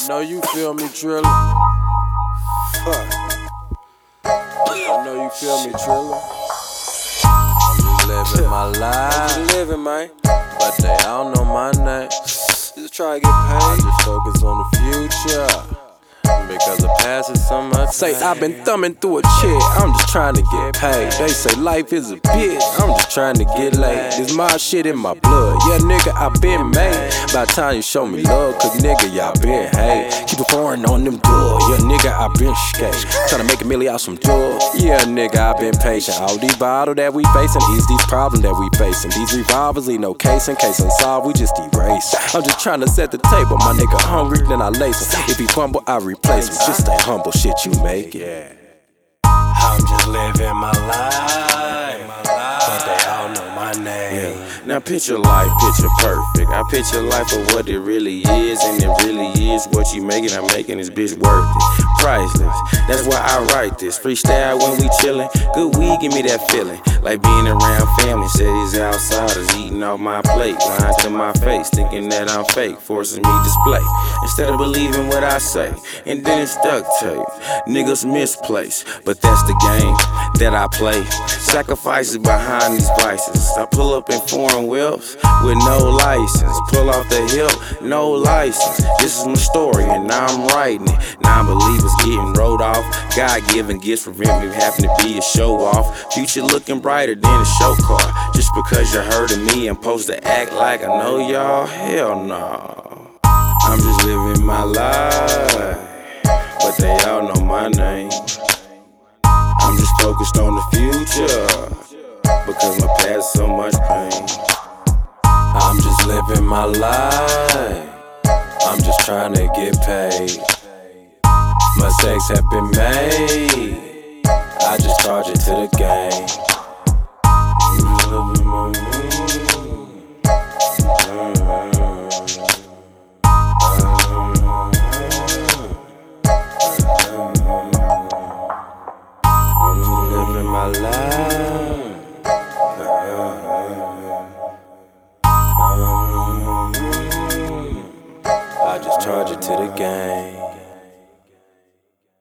I know you feel me, Triller. Fuck. I know you feel me, Triller. I'm just living my life. I'm just living, man. But they all know my name. Just try to get paid. I just focus on the future. Because the past is so much. Say I've been thumbing through a check, I'm just trying to get paid. They say life is a bitch, I'm just trying to get laid. This my shit in my blood, yeah nigga I been made. By the time you show me love, cause nigga y'all been hate. Keep it pouring on them drugs, yeah nigga I been skate. Tryna make a million out some drugs, yeah nigga I been patient. All these bottles that we facing, ease these problems that we facing. These revolvers leave no case in case unsolved, we just erase. I'm just trying to set the table, my nigga hungry then I lace him. If he fumble I replace him, just stay humble, shit you make it. I'm just living my life, but they all know my name. Yeah. Now picture life, picture perfect. I picture life for what it really is, and it really is what you making. I'm making this bitch worth it, priceless. That's why I write this freestyle when we chillin'. Good weed give me that feeling, like being around family. Say these outsiders eating off my plate, lines to my face, thinking that I'm fake, forcing me to display instead of believing what I say, and then it's duct tape. Niggas misplace, but that's the game that I play. Sacrifices behind these vices. I pull up in foreign whips with no license. Pull off the hill, no license. This is my story and now I'm writing it. Non-believers getting rolled off. God-given gifts prevent me having to be a show-off. Future looking brighter than a show car. Just because you heard of me and supposed to act like I know y'all? Hell no. I'm just living my life, but they all know my name. I'm just focused on the future, because my past so much pain. I'm just living my life, I'm just trying to get paid. Mistakes have been made, I just charge it to the game. I'm just living my life. My life, I just charge it to the game.